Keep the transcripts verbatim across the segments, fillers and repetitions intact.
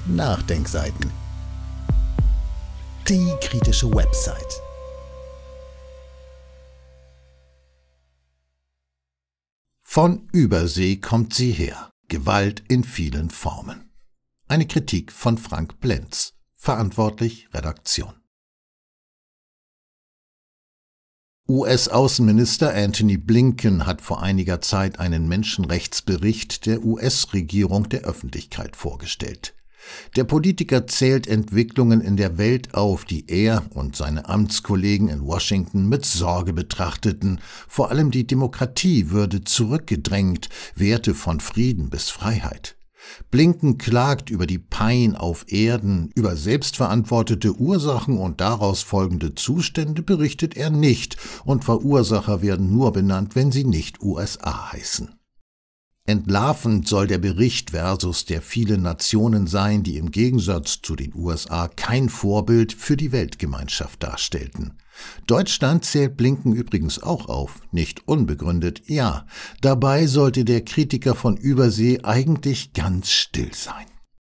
Nachdenkseiten. Die kritische Website. Von Übersee kommt sie her. Gewalt in vielen Formen. Eine Kritik von Frank Blenz. Verantwortlich Redaktion. U S-Außenminister Antony Blinken hat vor einiger Zeit einen Menschenrechtsbericht der U S-Regierung der Öffentlichkeit vorgestellt. Der Politiker zählt Entwicklungen in der Welt auf, die er und seine Amtskollegen in Washington mit Sorge betrachteten. Vor allem die Demokratie würde zurückgedrängt, Werte von Frieden bis Freiheit. Blinken klagt über die Pein auf Erden, über selbstverantwortete Ursachen und daraus folgende Zustände berichtet er nicht, und Verursacher werden nur benannt, wenn sie nicht U S A heißen. Entlarvend soll der Bericht versus der vielen Nationen sein, die im Gegensatz zu den U S A kein Vorbild für die Weltgemeinschaft darstellten. Deutschland zählt Blinken übrigens auch auf, nicht unbegründet, ja. Dabei sollte der Kritiker von Übersee eigentlich ganz still sein.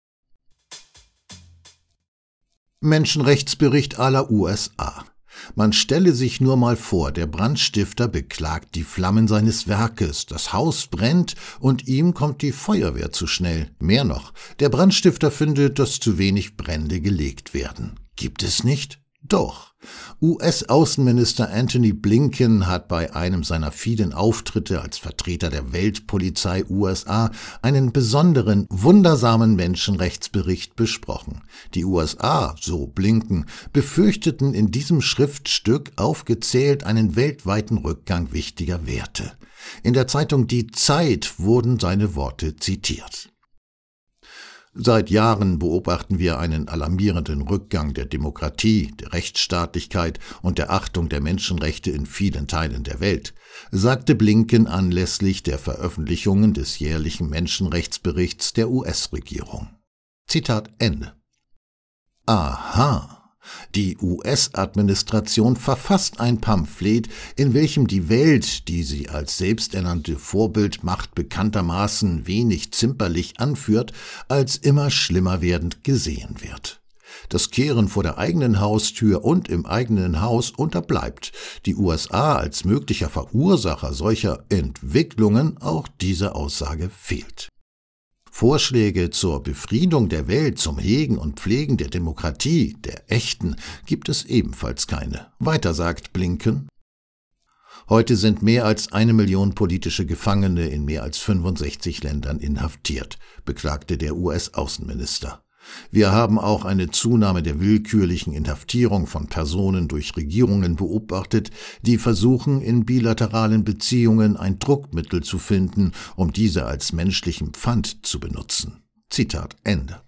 Menschenrechtsbericht à la U S A. Man stelle sich nur mal vor, der Brandstifter beklagt die Flammen seines Werkes, das Haus brennt und ihm kommt die Feuerwehr zu schnell. Mehr noch, der Brandstifter findet, dass zu wenig Brände gelegt werden. Gibt es nicht? Doch. U S-Außenminister Antony Blinken hat bei einem seiner vielen Auftritte als Vertreter der Weltpolizei U S A einen besonderen, wundersamen Menschenrechtsbericht besprochen. Die U S A, so Blinken, befürchteten in diesem Schriftstück aufgezählt einen weltweiten Rückgang wichtiger Werte. In der Zeitung Die Zeit wurden seine Worte zitiert. Seit Jahren beobachten wir einen alarmierenden Rückgang der Demokratie, der Rechtsstaatlichkeit und der Achtung der Menschenrechte in vielen Teilen der Welt, sagte Blinken anlässlich der Veröffentlichungen des jährlichen Menschenrechtsberichts der U S-Regierung. Zitat Ende. Aha. Die U S-Administration verfasst ein Pamphlet, in welchem die Welt, die sie als selbsternannte Vorbildmacht bekanntermaßen wenig zimperlich anführt, als immer schlimmer werdend gesehen wird. Das Kehren vor der eigenen Haustür und im eigenen Haus unterbleibt. Die U S A als möglicher Verursacher solcher Entwicklungen, auch diese Aussage fehlt. Vorschläge zur Befriedung der Welt, zum Hegen und Pflegen der Demokratie, der echten, gibt es ebenfalls keine. Weiter sagt Blinken: Heute sind mehr als eine Million politische Gefangene in mehr als fünfundsechzig Ländern inhaftiert, beklagte der U S-Außenminister. Wir haben auch eine Zunahme der willkürlichen Inhaftierung von Personen durch Regierungen beobachtet, die versuchen, in bilateralen Beziehungen ein Druckmittel zu finden, um diese als menschlichen Pfand zu benutzen. Zitat Ende.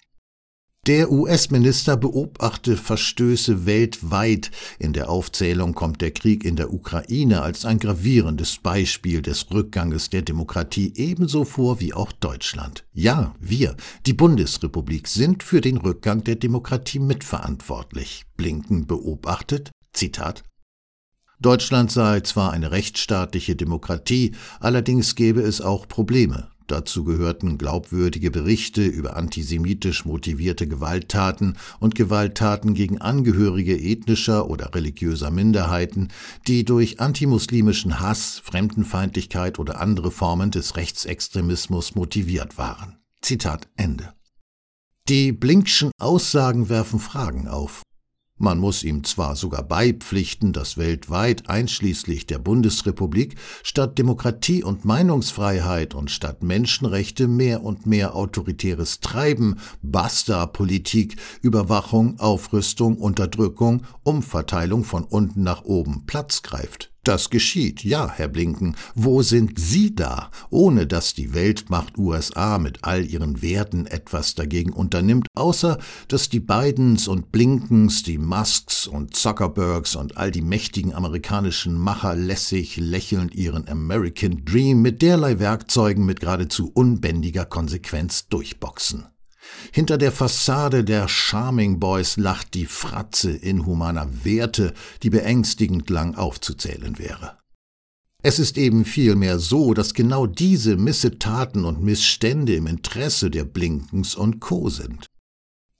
Der U S-Minister beobachte Verstöße weltweit. In der Aufzählung kommt der Krieg in der Ukraine als ein gravierendes Beispiel des Rückganges der Demokratie ebenso vor wie auch Deutschland. Ja, wir, die Bundesrepublik, sind für den Rückgang der Demokratie mitverantwortlich. Blinken beobachtet, Zitat: Deutschland sei zwar eine rechtsstaatliche Demokratie, allerdings gäbe es auch Probleme. Dazu gehörten glaubwürdige Berichte über antisemitisch motivierte Gewalttaten und Gewalttaten gegen Angehörige ethnischer oder religiöser Minderheiten, die durch antimuslimischen Hass, Fremdenfeindlichkeit oder andere Formen des Rechtsextremismus motiviert waren. Zitat Ende. Die Blinkschen Aussagen werfen Fragen auf. Man muss ihm zwar sogar beipflichten, dass weltweit, einschließlich der Bundesrepublik, statt Demokratie und Meinungsfreiheit und statt Menschenrechte mehr und mehr autoritäres Treiben, Basta-Politik, Überwachung, Aufrüstung, Unterdrückung, Umverteilung von unten nach oben Platz greift. Das geschieht, ja, Herr Blinken. Wo sind Sie da, ohne dass die Weltmacht U S A mit all ihren Werten etwas dagegen unternimmt, außer dass die Bidens und Blinkens, die Musks und Zuckerbergs und all die mächtigen amerikanischen Macher lässig lächelnd ihren American Dream mit derlei Werkzeugen mit geradezu unbändiger Konsequenz durchboxen. Hinter der Fassade der Charming Boys lacht die Fratze inhumaner Werte, die beängstigend lang aufzuzählen wäre. Es ist eben vielmehr so, dass genau diese Missetaten und Missstände im Interesse der Blinkens und Co. sind.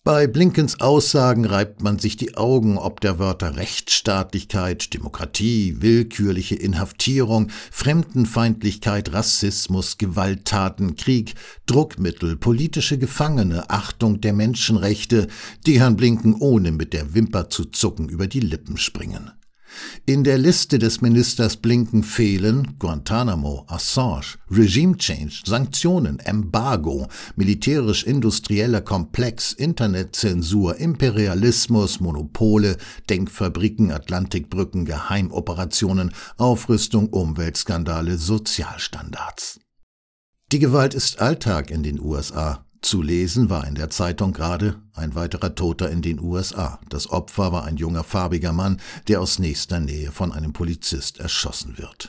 Bei Blinkens Aussagen reibt man sich die Augen ob der Wörter Rechtsstaatlichkeit, Demokratie, willkürliche Inhaftierung, Fremdenfeindlichkeit, Rassismus, Gewalttaten, Krieg, Druckmittel, politische Gefangene, Achtung der Menschenrechte, die Herrn Blinken ohne mit der Wimper zu zucken über die Lippen springen. In der Liste des Ministers Blinken fehlen Guantanamo, Assange, Regime Change, Sanktionen, Embargo, militärisch-industrieller Komplex, Internetzensur, Imperialismus, Monopole, Denkfabriken, Atlantikbrücken, Geheimoperationen, Aufrüstung, Umweltskandale, Sozialstandards. Die Gewalt ist Alltag in den U S A. Zu lesen war in der Zeitung gerade: ein weiterer Toter in den U S A. Das Opfer war ein junger farbiger Mann, der aus nächster Nähe von einem Polizist erschossen wird.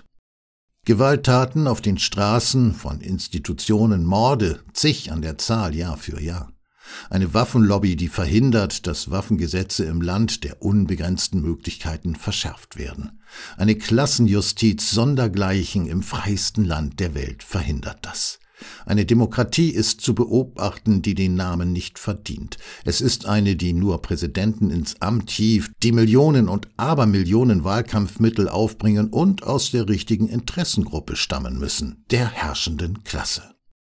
Gewalttaten auf den Straßen, von Institutionen, Morde, zig an der Zahl Jahr für Jahr. Eine Waffenlobby, die verhindert, dass Waffengesetze im Land der unbegrenzten Möglichkeiten verschärft werden. Eine Klassenjustiz sondergleichen im freiesten Land der Welt verhindert das. Eine Demokratie ist zu beobachten, die den Namen nicht verdient. Es ist eine, die nur Präsidenten ins Amt hieft, die Millionen und Abermillionen Wahlkampfmittel aufbringen und aus der richtigen Interessengruppe stammen müssen, der herrschenden Klasse.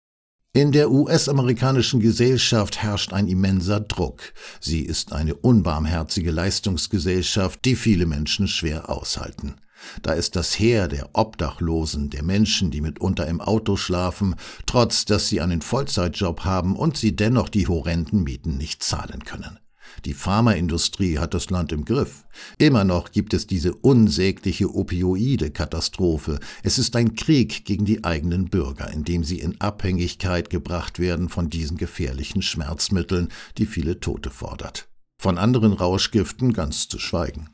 In der U S-amerikanischen Gesellschaft herrscht ein immenser Druck. Sie ist eine unbarmherzige Leistungsgesellschaft, die viele Menschen schwer aushalten. Da ist das Heer der Obdachlosen, der Menschen, die mitunter im Auto schlafen, trotz dass sie einen Vollzeitjob haben und sie dennoch die horrenden Mieten nicht zahlen können. Die Pharmaindustrie hat das Land im Griff. Immer noch gibt es diese unsägliche Opioide-Katastrophe. Es ist ein Krieg gegen die eigenen Bürger, in dem sie in Abhängigkeit gebracht werden von diesen gefährlichen Schmerzmitteln, die viele Tote fordert. Von anderen Rauschgiften ganz zu schweigen.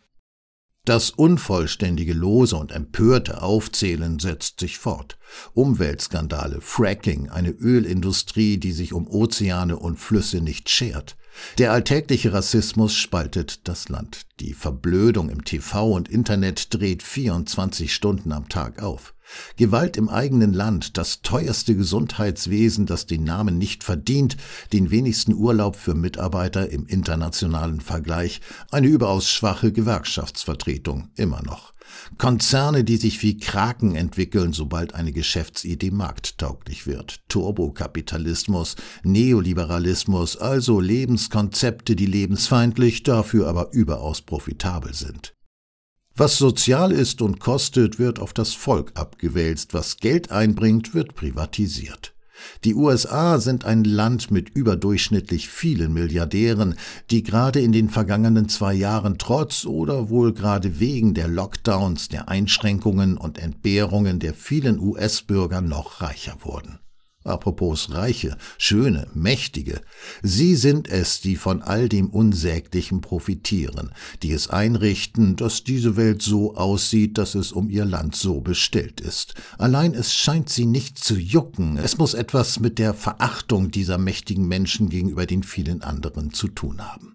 Das unvollständige, lose und empörte Aufzählen setzt sich fort. Umweltskandale, Fracking, eine Ölindustrie, die sich um Ozeane und Flüsse nicht schert. Der alltägliche Rassismus spaltet das Land. Die Verblödung im T V und Internet dreht vierundzwanzig Stunden am Tag auf. Gewalt im eigenen Land, das teuerste Gesundheitswesen, das den Namen nicht verdient, den wenigsten Urlaub für Mitarbeiter im internationalen Vergleich, eine überaus schwache Gewerkschaftsvertretung, immer noch. Konzerne, die sich wie Kraken entwickeln, sobald eine Geschäftsidee markttauglich wird. Turbokapitalismus, Neoliberalismus, also Lebenskonzepte, die lebensfeindlich, dafür aber überaus profitabel sind. Was sozial ist und kostet, wird auf das Volk abgewälzt, was Geld einbringt, wird privatisiert. Die U S A sind ein Land mit überdurchschnittlich vielen Milliardären, die gerade in den vergangenen zwei Jahren trotz oder wohl gerade wegen der Lockdowns, der Einschränkungen und Entbehrungen der vielen U S-Bürger noch reicher wurden. Apropos Reiche, Schöne, Mächtige, sie sind es, die von all dem Unsäglichen profitieren, die es einrichten, dass diese Welt so aussieht, dass es um ihr Land so bestellt ist. Allein es scheint sie nicht zu jucken, es muss etwas mit der Verachtung dieser mächtigen Menschen gegenüber den vielen anderen zu tun haben.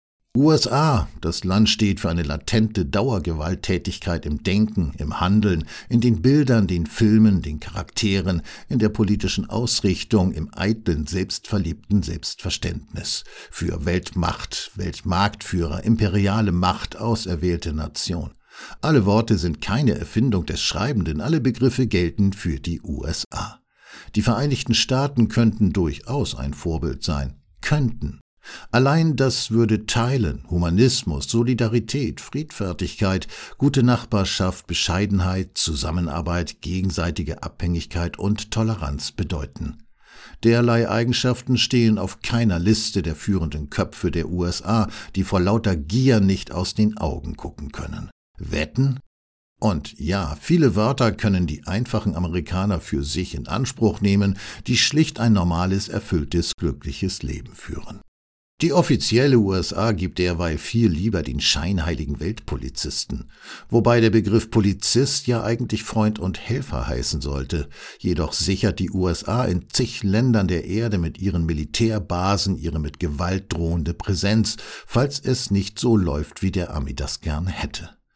U S A, das Land steht für eine latente Dauergewalttätigkeit im Denken, im Handeln, in den Bildern, den Filmen, den Charakteren, in der politischen Ausrichtung, im eitlen, selbstverliebten Selbstverständnis. Für Weltmacht, Weltmarktführer, imperiale Macht, auserwählte Nation. Alle Worte sind keine Erfindung des Schreibenden, alle Begriffe gelten für die U S A. Die Vereinigten Staaten könnten durchaus ein Vorbild sein. Könnten. Allein das würde Teilen, Humanismus, Solidarität, Friedfertigkeit, gute Nachbarschaft, Bescheidenheit, Zusammenarbeit, gegenseitige Abhängigkeit und Toleranz bedeuten. Derlei Eigenschaften stehen auf keiner Liste der führenden Köpfe der U S A, die vor lauter Gier nicht aus den Augen gucken können. Wetten? Und ja, viele Wörter können die einfachen Amerikaner für sich in Anspruch nehmen, die schlicht ein normales, erfülltes, glückliches Leben führen. Die offizielle U S A gibt derweil viel lieber den scheinheiligen Weltpolizisten, wobei der Begriff Polizist ja eigentlich Freund und Helfer heißen sollte. Jedoch sichert die U S A in zig Ländern der Erde mit ihren Militärbasen ihre mit Gewalt drohende Präsenz, falls es nicht so läuft, wie der Ami das gern hätte.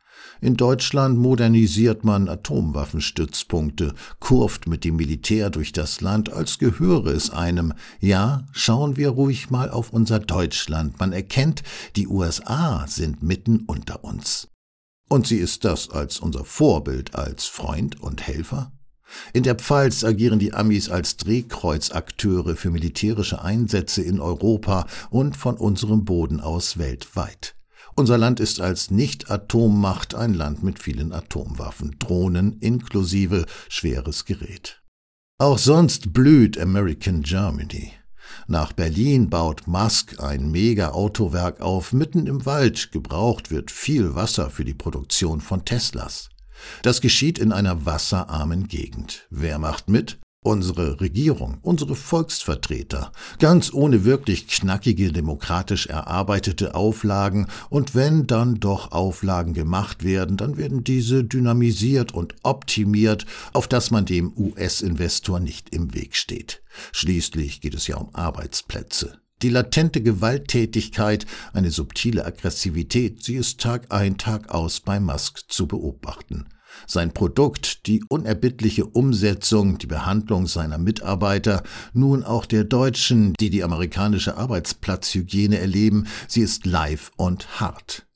In Deutschland modernisiert man Atomwaffenstützpunkte, kurft mit dem Militär durch das Land, als gehöre es einem. Ja, schauen wir ruhig mal auf unser Deutschland. Man erkennt, die U S A sind mitten unter uns. Und sie ist das als unser Vorbild, als Freund und Helfer? In der Pfalz agieren die Amis als Drehkreuzakteure für militärische Einsätze in Europa und von unserem Boden aus weltweit. Unser Land ist als Nicht-Atommacht ein Land mit vielen Atomwaffen, Drohnen inklusive schweres Gerät. Auch sonst blüht American Germany. Nach Berlin baut Musk ein Mega-Autowerk auf, mitten im Wald. Gebraucht wird viel Wasser für die Produktion von Teslas. Das geschieht in einer wasserarmen Gegend. Wer macht mit? Unsere Regierung, unsere Volksvertreter, ganz ohne wirklich knackige, demokratisch erarbeitete Auflagen, und wenn dann doch Auflagen gemacht werden, dann werden diese dynamisiert und optimiert, auf dass man dem U S-Investor nicht im Weg steht. Schließlich geht es ja um Arbeitsplätze. Die latente Gewalttätigkeit, eine subtile Aggressivität, sie ist Tag ein, Tag aus bei Musk zu beobachten. Sein Produkt, die unerbittliche Umsetzung, die Behandlung seiner Mitarbeiter, nun auch der Deutschen, die die amerikanische Arbeitsplatzhygiene erleben, sie ist live und hart.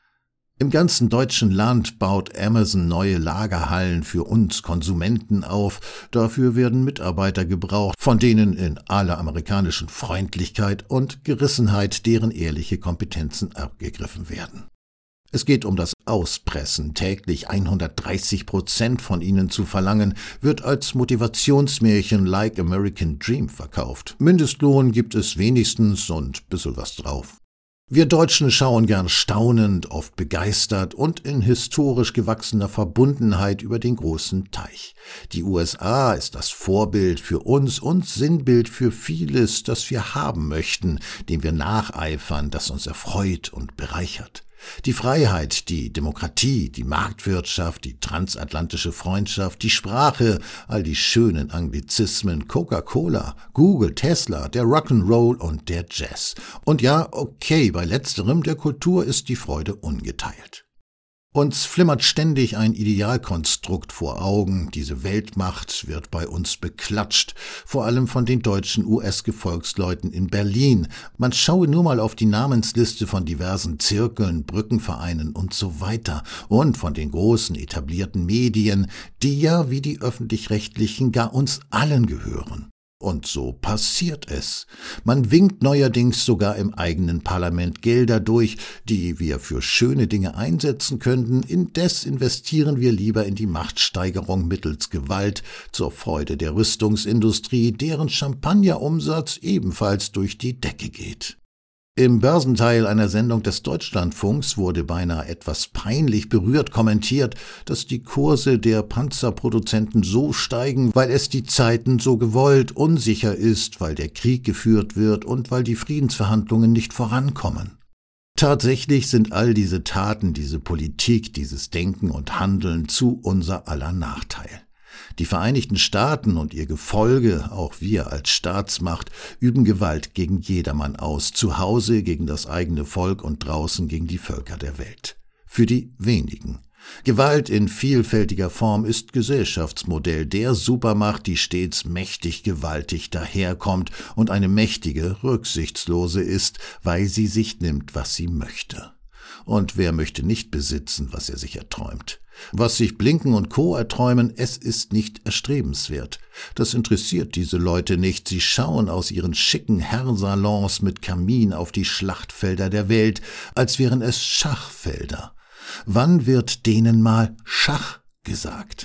Im ganzen deutschen Land baut Amazon neue Lagerhallen für uns Konsumenten auf. Dafür werden Mitarbeiter gebraucht, von denen in aller amerikanischen Freundlichkeit und Gerissenheit deren ehrliche Kompetenzen abgegriffen werden. Es geht um das Auspressen. Täglich hundertdreißig Prozent von ihnen zu verlangen, wird als Motivationsmärchen like American Dream verkauft. Mindestlohn gibt es wenigstens und bissel was drauf. Wir Deutschen schauen gern staunend, oft begeistert und in historisch gewachsener Verbundenheit über den großen Teich. Die U S A ist das Vorbild für uns und Sinnbild für vieles, das wir haben möchten, dem wir nacheifern, das uns erfreut und bereichert. Die Freiheit, die Demokratie, die Marktwirtschaft, die transatlantische Freundschaft, die Sprache, all die schönen Anglizismen, Coca-Cola, Google, Tesla, der Rock'n'Roll und der Jazz. Und ja, okay, bei letzterem der Kultur ist die Freude ungeteilt. Uns flimmert ständig ein Idealkonstrukt vor Augen, diese Weltmacht wird bei uns beklatscht, vor allem von den deutschen U S-Gefolgsleuten in Berlin. Man schaue nur mal auf die Namensliste von diversen Zirkeln, Brückenvereinen und so weiter und von den großen etablierten Medien, die ja wie die öffentlich-rechtlichen gar uns allen gehören. Und so passiert es. Man winkt neuerdings sogar im eigenen Parlament Gelder durch, die wir für schöne Dinge einsetzen könnten. Indes investieren wir lieber in die Machtsteigerung mittels Gewalt zur Freude der Rüstungsindustrie, deren Champagnerumsatz ebenfalls durch die Decke geht. Im Börsenteil einer Sendung des Deutschlandfunks wurde beinahe etwas peinlich berührt kommentiert, dass die Kurse der Panzerproduzenten so steigen, weil es die Zeiten so gewollt unsicher ist, weil der Krieg geführt wird und weil die Friedensverhandlungen nicht vorankommen. Tatsächlich sind all diese Taten, diese Politik, dieses Denken und Handeln zu unser aller Nachteil. Die Vereinigten Staaten und ihr Gefolge, auch wir als Staatsmacht, üben Gewalt gegen jedermann aus, zu Hause gegen das eigene Volk und draußen gegen die Völker der Welt. Für die wenigen. Gewalt in vielfältiger Form ist Gesellschaftsmodell der Supermacht, die stets mächtig gewaltig daherkommt und eine mächtige, rücksichtslose ist, weil sie sich nimmt, was sie möchte. Und wer möchte nicht besitzen, was er sich erträumt? Was sich Blinken und Co. erträumen, es ist nicht erstrebenswert. Das interessiert diese Leute nicht. Sie schauen aus ihren schicken Herrensalons mit Kamin auf die Schlachtfelder der Welt, als wären es Schachfelder. Wann wird denen mal Schach gesagt?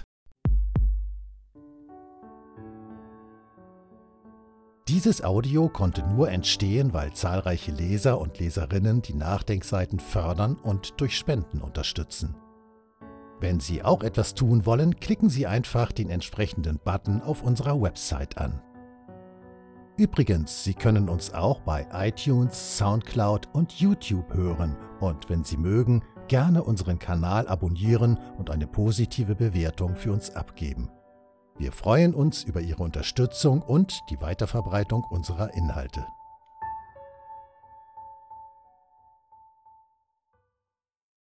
Dieses Audio konnte nur entstehen, weil zahlreiche Leser und Leserinnen die Nachdenkseiten fördern und durch Spenden unterstützen. Wenn Sie auch etwas tun wollen, klicken Sie einfach den entsprechenden Button auf unserer Website an. Übrigens, Sie können uns auch bei iTunes, Soundcloud und YouTube hören und wenn Sie mögen, gerne unseren Kanal abonnieren und eine positive Bewertung für uns abgeben. Wir freuen uns über Ihre Unterstützung und die Weiterverbreitung unserer Inhalte.